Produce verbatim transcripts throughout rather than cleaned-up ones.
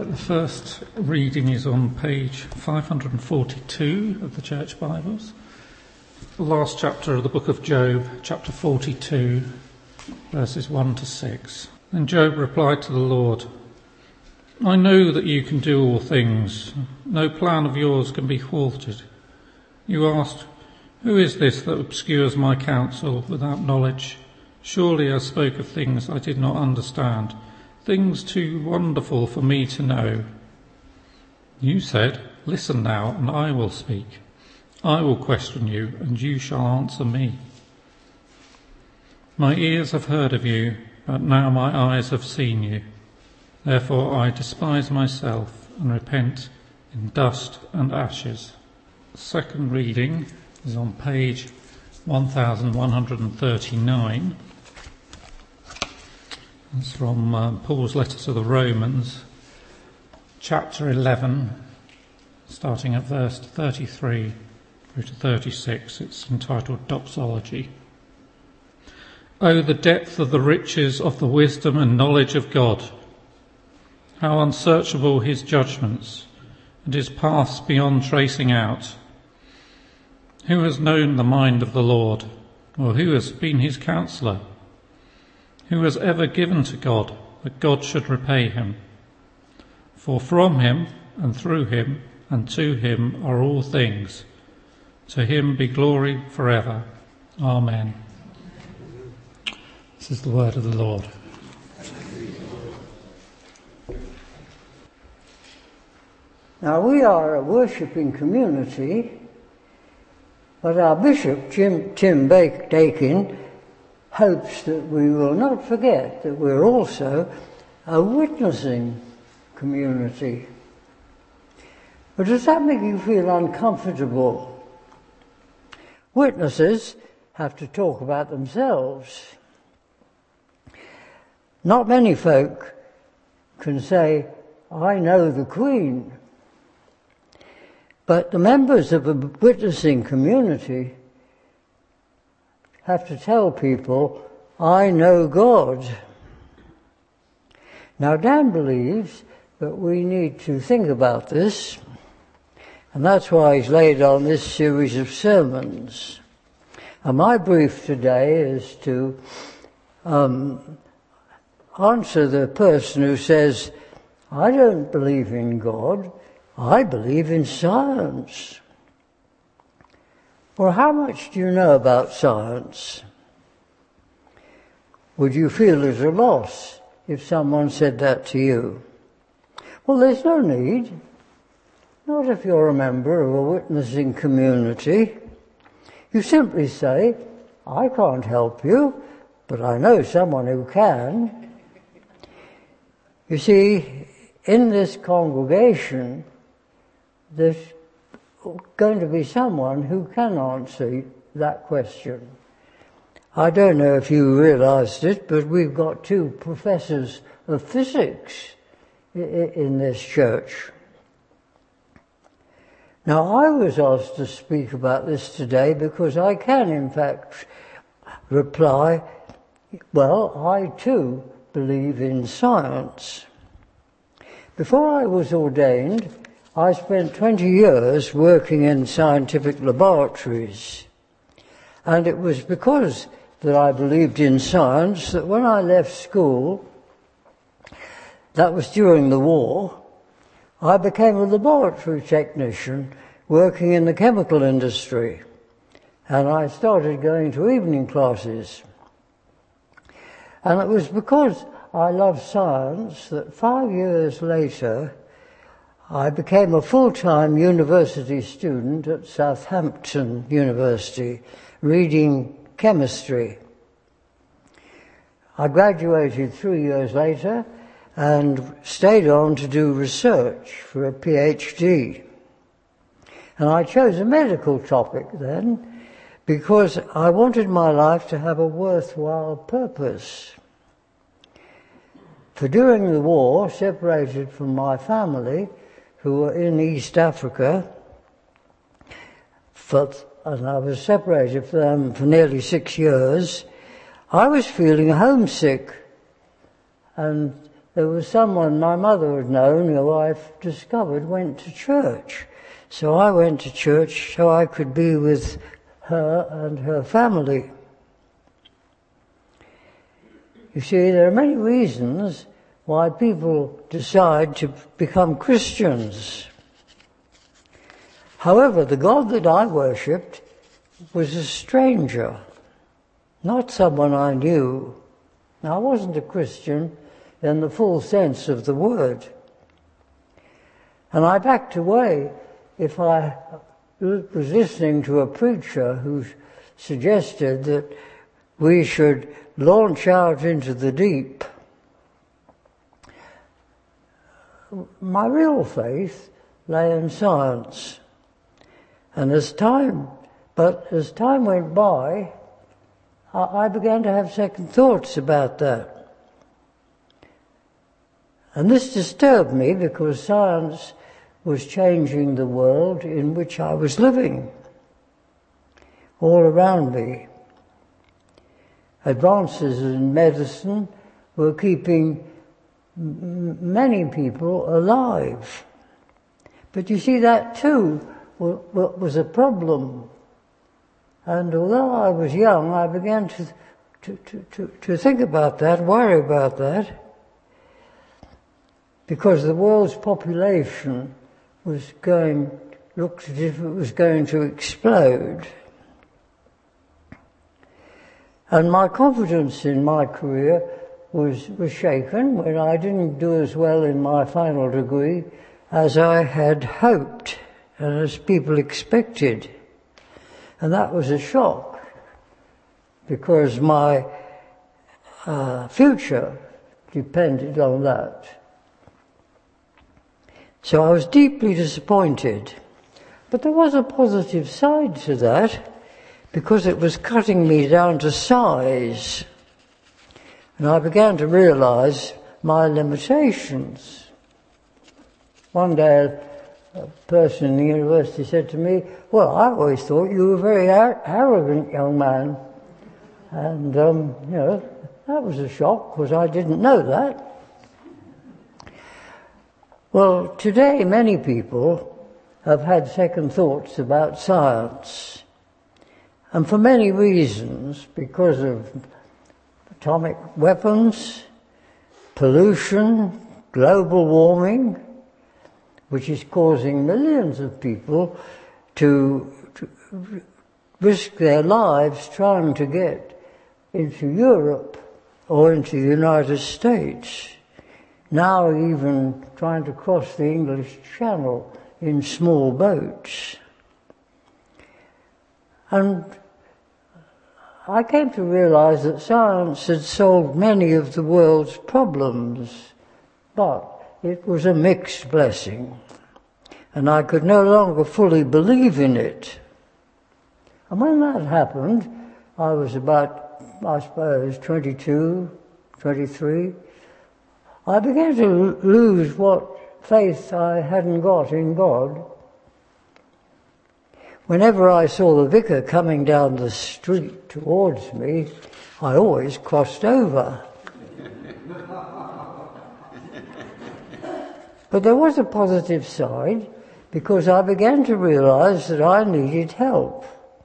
the first reading is on page five hundred forty-two of the Church Bibles. The last chapter of the book of Job, chapter forty-two, verses one to six. And Job replied to the Lord, "I know that you can do all things. No plan of yours can be thwarted. You asked, 'Who is this that obscures my counsel without knowledge?' Surely I spoke of things I did not understand, things too wonderful for me to know. You said, 'Listen now, and I will speak. I will question you, and you shall answer me.' My ears have heard of you, but now my eyes have seen you. Therefore I despise myself and repent in dust and ashes." The second reading is on page one thousand one hundred thirty-nine. It's from uh, Paul's letter to the Romans, chapter eleven, starting at verse thirty-three through to thirty-six. It's entitled Doxology. "Oh, the depth of the riches of the wisdom and knowledge of God! How unsearchable his judgments, and his paths beyond tracing out! Who has known the mind of the Lord, or who has been his counsellor? Who has ever given to God, that God should repay him? For from him, and through him, and to him are all things. To him be glory forever. Amen." This is the word of the Lord. Now, we are a worshipping community, but our Bishop, Jim, Tim Dakin, hopes that we will not forget that we're also a witnessing community. But does that make you feel uncomfortable? Witnesses have to talk about themselves. Not many folk can say, "I know the Queen." But the members of a witnessing community have to tell people, "I know God." Now, Dan believes that we need to think about this, and that's why he's laid on this series of sermons. And my brief today is to um, answer the person who says, "I don't believe in God, I believe in science." Well, how much do you know about science? Would you feel at a loss if someone said that to you? Well, there's no need. Not if you're a member of a witnessing community. You simply say, "I can't help you, but I know someone who can." You see, in this congregation, there's going to be someone who can answer that question. I don't know if you realised it, but we've got two professors of physics in this church. Now, I was asked to speak about this today because I can, in fact, reply, well, I too believe in science. Before I was ordained, I spent twenty years working in scientific laboratories, and it was because that I believed in science that when I left school, that was during the war, I became a laboratory technician working in the chemical industry, and I started going to evening classes. And it was because I loved science that five years later I became a full-time university student at Southampton University, reading chemistry. I graduated three years later and stayed on to do research for a PhD. And I chose a medical topic then because I wanted my life to have a worthwhile purpose. For during the war, separated from my family, who were in East Africa, for, and I was separated from them for nearly six years, I was feeling homesick, and there was someone my mother had known who I've discovered went to church. So I went to church so I could be with her and her family. You see, there are many reasons why people decide to become Christians. However, the God that I worshipped was a stranger, not someone I knew. Now, I wasn't a Christian in the full sense of the word. And I backed away if I was listening to a preacher who suggested that we should launch out into the deep. My real faith lay in science. And as time, but as time went by, I began to have second thoughts about that. And this disturbed me because science was changing the world in which I was living, all around me. Advances in medicine were keeping m- many people alive. But you see, that too w- w- was a problem. And although I was young, I began to, to, to, to, to think about that, worry about that, because the world's population was going, looked as if it was going to explode. And my confidence in my career was, was shaken when I didn't do as well in my final degree as I had hoped and as people expected. And that was a shock, because my uh, future depended on that. So I was deeply disappointed. But there was a positive side to that, because it was cutting me down to size. And I began to realize my limitations. One day a person in the university said to me, "Well, I always thought you were a very ar- arrogant young man." And, um, you know, that was a shock, because I didn't know that. Well, today many people have had second thoughts about science. And for many reasons, because of atomic weapons, pollution, global warming, which is causing millions of people to, to risk their lives trying to get into Europe or into the United States. Now even trying to cross the English Channel in small boats. And I came to realize that science had solved many of the world's problems, but it was a mixed blessing, and I could no longer fully believe in it. And when that happened, I was about, I suppose, twenty-two, twenty-three. I began to lose what faith I hadn't got in God. Whenever I saw the vicar coming down the street towards me, I always crossed over. But there was a positive side, because I began to realize that I needed help.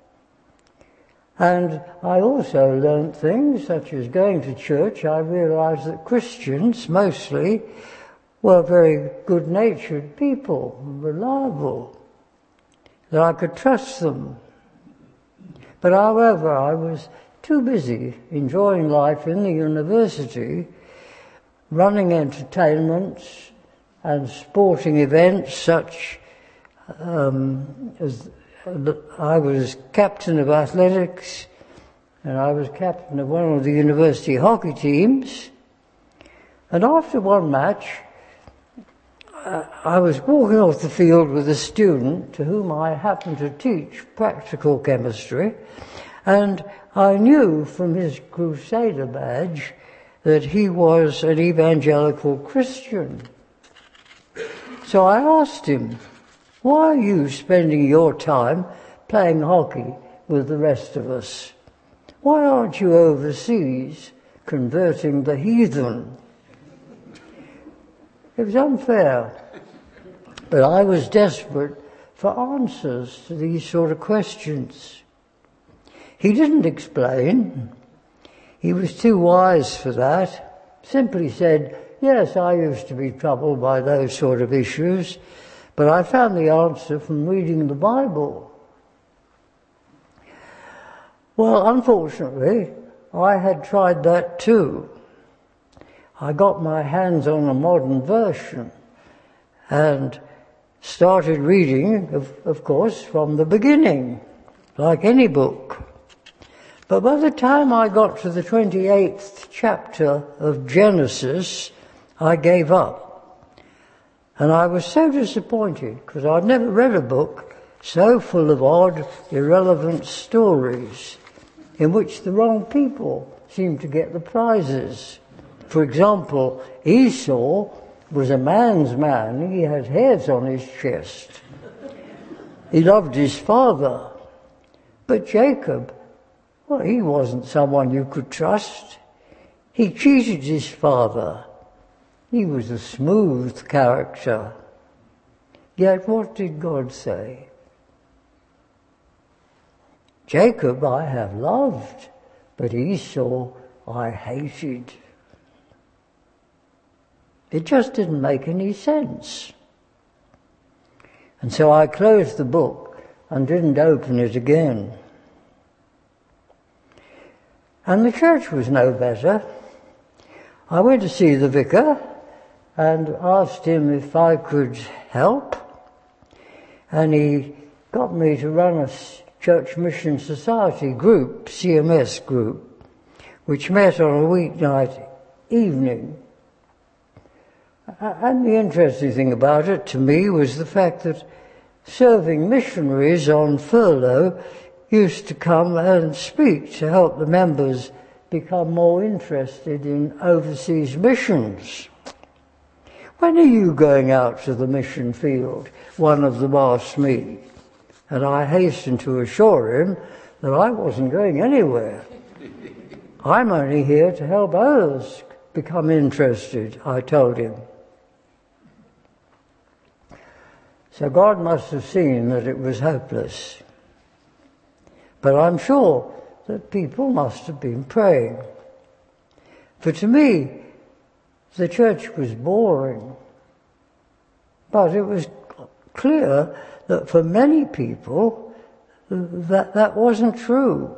And I also learnt things such as going to church. I realized that Christians, mostly, were very good-natured people, reliable, that I could trust them. But however, I was too busy enjoying life in the university, running entertainments and sporting events such um, as I was captain of athletics, and I was captain of one of the university hockey teams. And after one match, uh, I was walking off the field with a student to whom I happened to teach practical chemistry, and I knew from his Crusader badge that he was an evangelical Christian. So I asked him, "Why are you spending your time playing hockey with the rest of us? Why aren't you overseas converting the heathen?" It was unfair. But I was desperate for answers to these sort of questions. He didn't explain. He was too wise for that. Simply said, yes, I used to be troubled by those sort of issues, but I found the answer from reading the Bible. Well, unfortunately, I had tried that too. I got my hands on a modern version and started reading, of, of course, from the beginning, like any book. But by the time I got to the twenty-eighth chapter of Genesis, I gave up. And I was so disappointed because I'd never read a book so full of odd, irrelevant stories in which the wrong people seemed to get the prizes. For example, Esau was a man's man. He had hairs on his chest. He loved his father. But Jacob, well, he wasn't someone you could trust. He cheated his father. He was a smooth character. Yet what did God say? Jacob I have loved, but Esau I hated. It just didn't make any sense. And so I closed the book and didn't open it again. And the church was no better. I went to see the vicar and asked him if I could help. And he got me to run a Church Mission Society group, C M S group, which met on a weeknight evening. And the interesting thing about it to me was the fact that serving missionaries on furlough used to come and speak to help the members become more interested in overseas missions. When are you going out to the mission field? One of them asked me. And I hastened to assure him that I wasn't going anywhere. I'm only here to help others become interested, I told him. So God must have seen that it was hopeless. But I'm sure that people must have been praying. For to me, the church was boring. But it was clear that for many people, that, that wasn't true.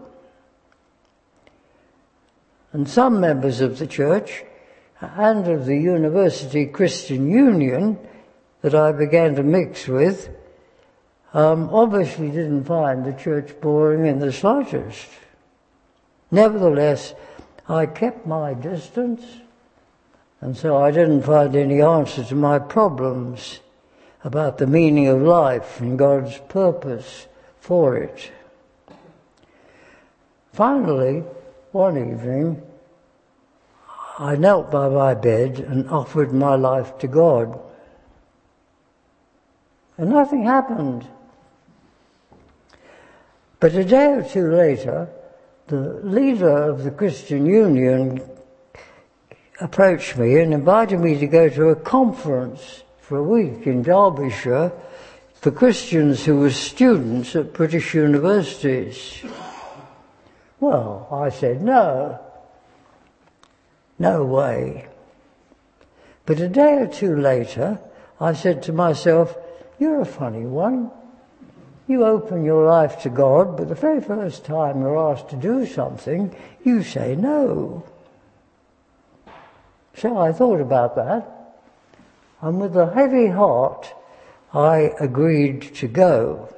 And some members of the church and of the University Christian Union that I began to mix with um, obviously didn't find the church boring in the slightest. Nevertheless, I kept my distance, and so I didn't find any answer to my problems about the meaning of life and God's purpose for it. Finally, one evening, I knelt by my bed and offered my life to God. And nothing happened. But a day or two later, the leader of the Christian Union approached me and invited me to go to a conference for a week in Derbyshire for Christians who were students at British universities. Well, I said no. No way. But a day or two later, I said to myself, you're a funny one. You open your life to God, but the very first time you're asked to do something, you say no. So I thought about that, and with a heavy heart, I agreed to go.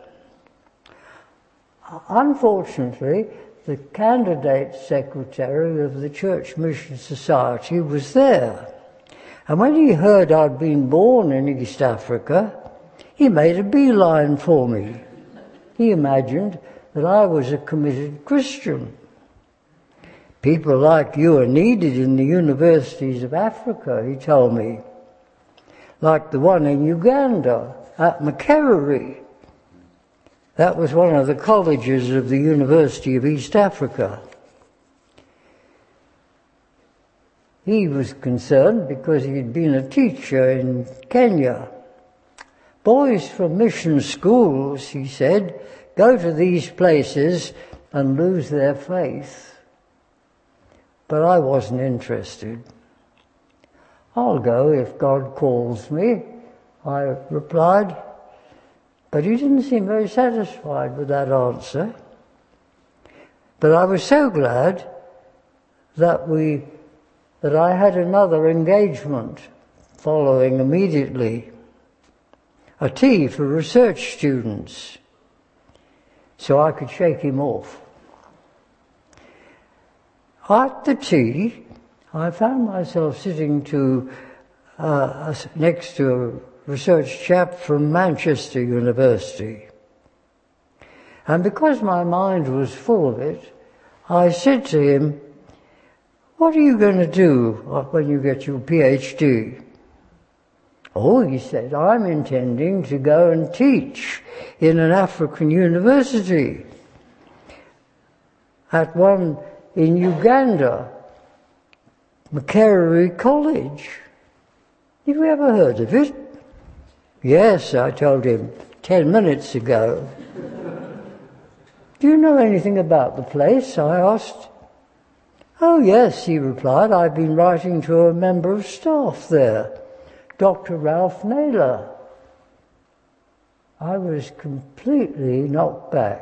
Unfortunately, the candidate secretary of the Church Mission Society was there. And when he heard I'd been born in East Africa, he made a beeline for me. He imagined that I was a committed Christian. People like you are needed in the universities of Africa, he told me. Like the one in Uganda, at Makerere. That was one of the colleges of the University of East Africa. he was concerned because he'd been a teacher in Kenya. Boys from mission schools, he said, go to these places and lose their faith. But I wasn't interested. I'll go if God calls me, I replied. But he didn't seem very satisfied with that answer. But I was so glad that we, that I had another engagement following immediately. A tea for research students, so I could shake him off. At the tea, I found myself sitting to uh, next to a research chap from Manchester University. And because my mind was full of it, I said to him, "What are you going to do when you get your PhD?" "Oh," he said, "I'm intending to go and teach in an African university, at one in Uganda, Makerere College. Have you ever heard of it?" "Yes," I told him, ten minutes ago. "Do you know anything about the place?" I asked. "Oh, yes," he replied, "I've been writing to a member of staff there, Doctor Ralph Naylor." I was completely knocked back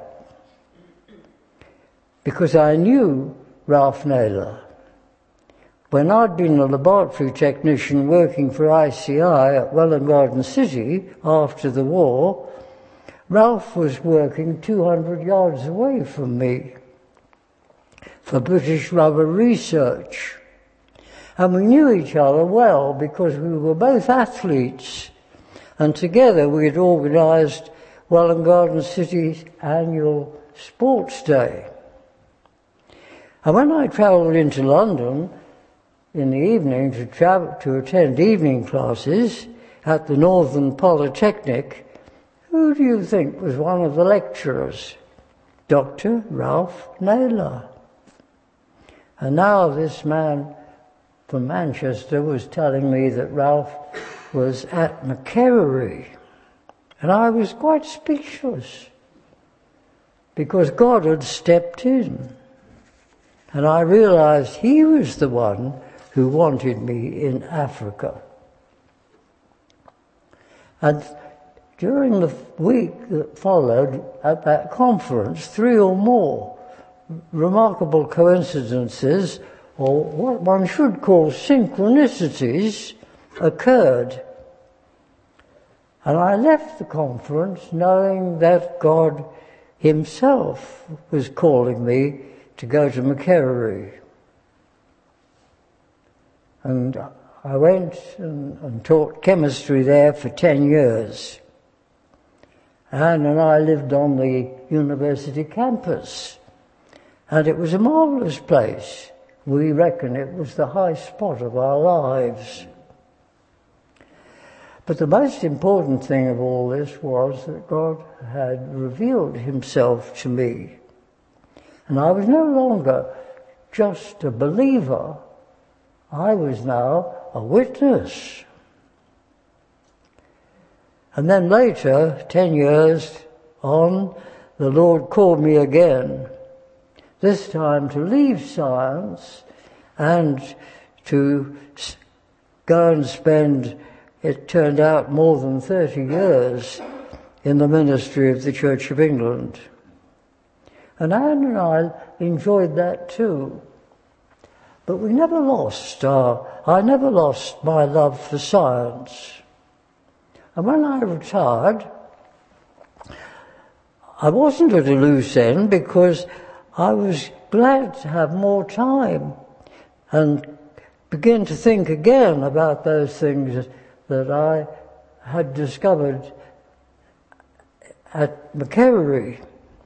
because I knew Ralph Naylor. When I'd been a laboratory technician working for I C I at Welwyn Garden City after the war, Ralph was working two hundred yards away from me for British Rubber Research. And we knew each other well because we were both athletes, and together we had organised Welwyn Garden City's annual Sports Day. And when I travelled into London in the evening to travel to attend evening classes at the Northern Polytechnic, who do you think was one of the lecturers? Doctor Ralph Naylor. And now this man from Manchester was telling me that Ralph was at Makerere, and I was quite speechless because God had stepped in, and I realized he was the one who wanted me in Africa. And during the week that followed at that conference, three or more remarkable coincidences, or what one should call synchronicities, occurred. And I left the conference knowing that God himself was calling me to go to Makerere. And I went and, and taught chemistry there for ten years. Anne and I lived on the university campus, and it was a marvellous place. We reckon it was the high spot of our lives. But the most important thing of all this was that God had revealed himself to me. And I was no longer just a believer. I was now a witness. And then later, ten years on, the Lord called me again, this time to leave science and to go and spend, it turned out, more than thirty years in the ministry of the Church of England. And Anne and I enjoyed that too. But we never lost our, I never lost my love for science. And when I retired, I wasn't at a loose end because I was glad to have more time and begin to think again about those things that I had discovered at Makerere.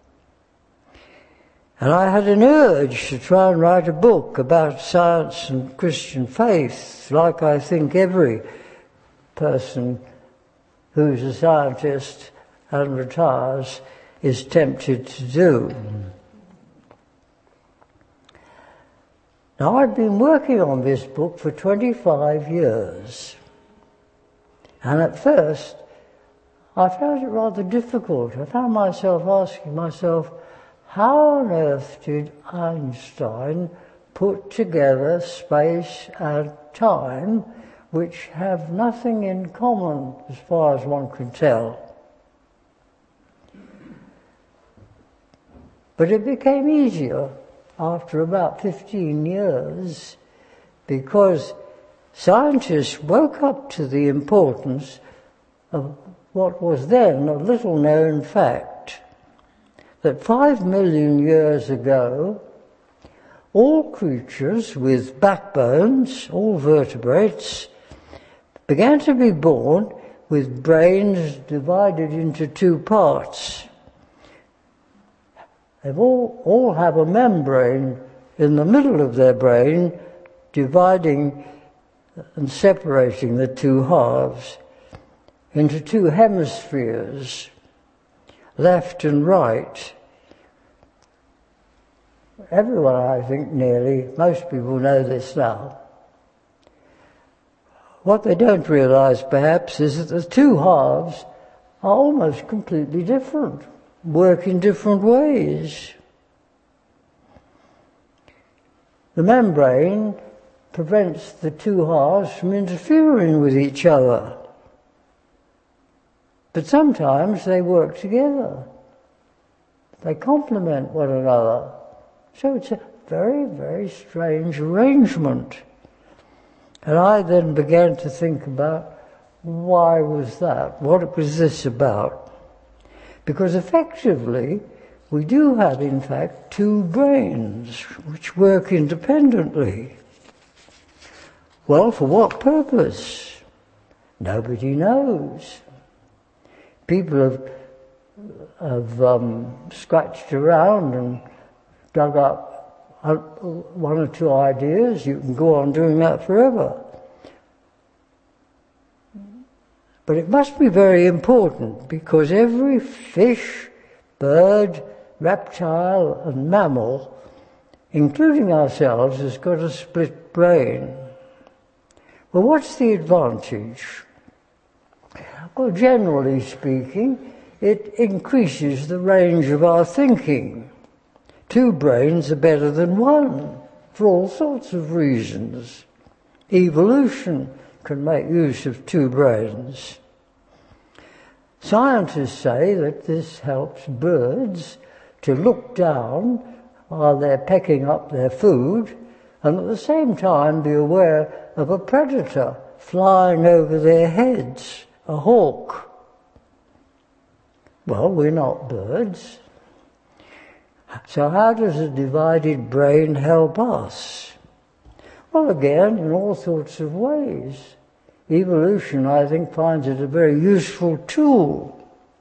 And I had an urge to try and write a book about science and Christian faith, like I think every person who's a scientist and retires is tempted to do. Now, I'd been working on this book for twenty-five years. And at first, I found it rather difficult. I found myself asking myself, how on earth did Einstein put together space and time, which have nothing in common as far as one can tell? But it became easier after about fifteen years, because scientists woke up to the importance of what was then a little-known fact, that five million years ago, all creatures with backbones, all vertebrates, began to be born with brains divided into two parts. They all, all have a membrane in the middle of their brain, dividing and separating the two halves into two hemispheres, left and right. Everyone, I think, nearly, most people know this now. What they don't realize, perhaps, is that the two halves are almost completely different, work in different ways. The membrane prevents the two halves from interfering with each other. But sometimes they work together. They complement one another. So it's a very, very strange arrangement. And I then began to think about, why was that? What was this about? Because effectively, we do have, in fact, two brains which work independently. Well, for what purpose? Nobody knows. People have, have um, scratched around and dug up one or two ideas. You can go on doing that forever. But it must be very important, because every fish, bird, reptile and mammal, including ourselves, has got a split brain. Well, what's the advantage? Well, generally speaking, it increases the range of our thinking. Two brains are better than one, for all sorts of reasons. Evolution can make use of two brains. Scientists say that this helps birds to look down while they're pecking up their food, and at the same time be aware of a predator flying over their heads, a hawk. Well, we're not birds. So how does a divided brain help us? Well, again, in all sorts of ways. Evolution, I think, finds it a very useful tool.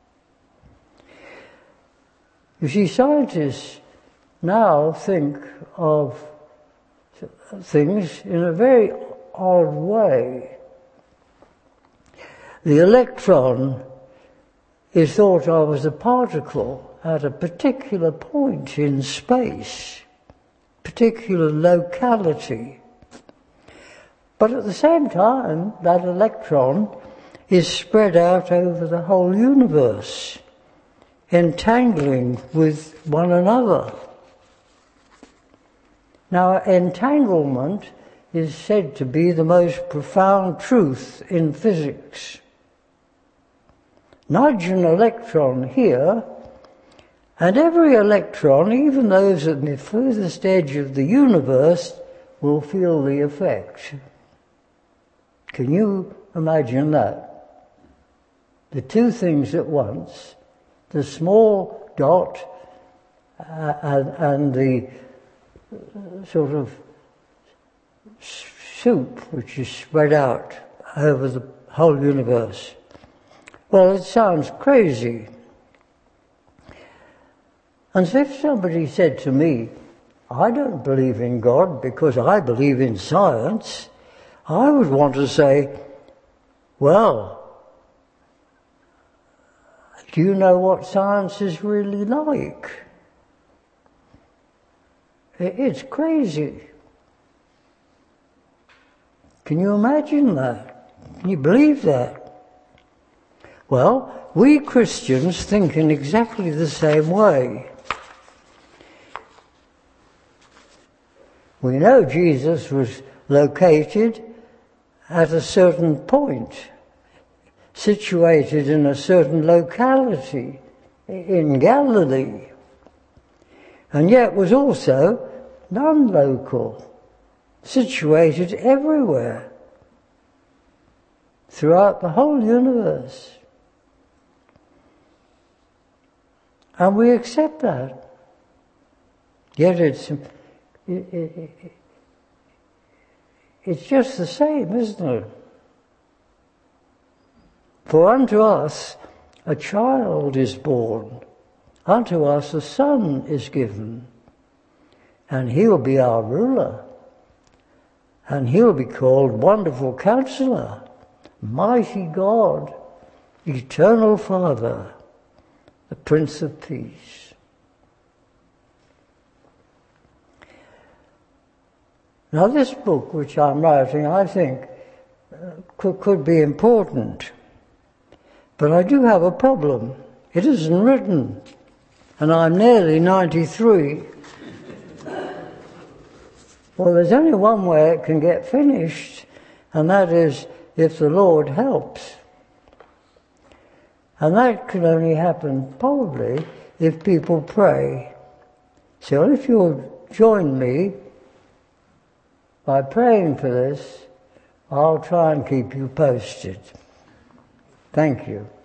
You see, scientists now think of things in a very odd way. The electron is thought of as a particle at a particular point in space, particular locality. But at the same time, that electron is spread out over the whole universe, entangling with one another. Now, entanglement is said to be the most profound truth in physics. Nudge an electron here, and every electron, even those at the furthest edge of the universe, will feel the effect. Can you imagine that? The two things at once, the small dot uh, and, and the sort of soup which is spread out over the whole universe. Well, it sounds crazy. And so if somebody said to me, I don't believe in God because I believe in science, I would want to say, well, do you know what science is really like? It's crazy. Can you imagine that? Can you believe that? Well, we Christians think in exactly the same way. We know Jesus was located at a certain point, situated in a certain locality in Galilee, and yet was also non-local, situated everywhere, throughout the whole universe. And we accept that. Yet it's, it, it, it, it's just the same, isn't it? For unto us a child is born, unto us a son is given, and he'll be our ruler, and he'll be called Wonderful Counselor, Mighty God, Eternal Father, the Prince of Peace. Now this book which I'm writing, I think, uh, could, could be important. But I do have a problem. It isn't written. And I'm nearly ninety-three. Well, there's only one way it can get finished, and that is if the Lord helps. And that can only happen probably if people pray. So if you'll join me by praying for this, I'll try and keep you posted. Thank you.